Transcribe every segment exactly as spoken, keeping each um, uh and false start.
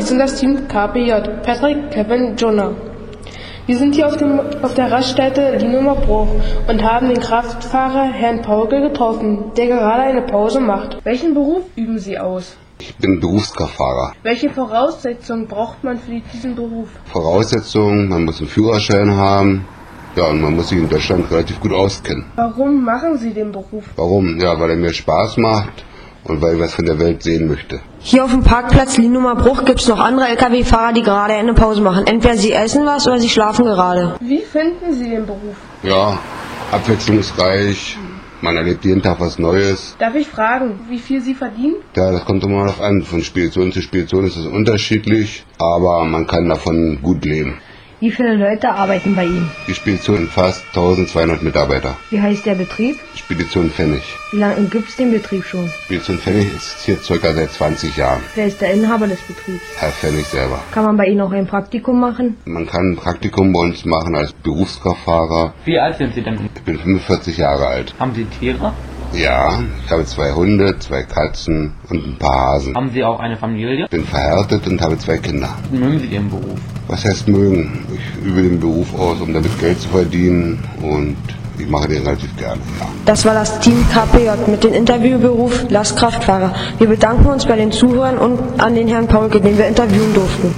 sind das Team K P J, Patrick, Kevin, Jonah. Wir sind hier auf, dem, auf der Raststätte Lienumer Bruch und haben den Kraftfahrer Herrn Paulke getroffen, der gerade eine Pause macht. Welchen Beruf üben Sie aus? Ich bin Berufskraftfahrer. Welche Voraussetzungen braucht man für diesen Beruf? Voraussetzungen, man muss einen Führerschein haben. Ja, und man muss sich in Deutschland relativ gut auskennen. Warum machen Sie den Beruf? Warum? Ja, weil er mir Spaß macht und weil ich was von der Welt sehen möchte. Hier auf dem Parkplatz Lienumer Bruch gibt es noch andere L K W-Fahrer, die gerade eine Pause machen. Entweder sie essen was oder sie schlafen gerade. Wie finden Sie den Beruf? Ja, abwechslungsreich. Man erlebt jeden Tag was Neues. Darf ich fragen, wie viel Sie verdienen? Ja, das kommt immer noch an. Von Spedition zu Spedition ist es unterschiedlich, aber man kann davon gut leben. Wie viele Leute arbeiten bei Ihnen? Die Spedition hat fast tausendzweihundert Mitarbeiter. Wie heißt der Betrieb? Spedition Pfennig. Wie lange gibt es den Betrieb schon? Spedition Pfennig ist hier circa seit zwanzig Jahren. Wer ist der Inhaber des Betriebs? Herr Pfennig selber. Kann man bei Ihnen auch ein Praktikum machen? Man kann ein Praktikum bei uns machen als Berufskraftfahrer. Wie alt sind Sie denn? Ich bin fünfundvierzig Jahre alt. Haben Sie Tiere? Ja, ich habe zwei Hunde, zwei Katzen und ein paar Hasen. Haben Sie auch eine Familie? Ich bin verheiratet und habe zwei Kinder. Mögen Sie Ihren Beruf? Was heißt mögen? Ich übe den Beruf aus, um damit Geld zu verdienen und ich mache den relativ gerne, ja. Das war das Team K P J mit dem Interviewberuf Lastkraftfahrer. Wir bedanken uns bei den Zuhörern und an den Herrn Paulke, den wir interviewen durften.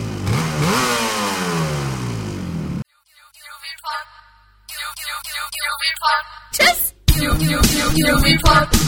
Tschüss!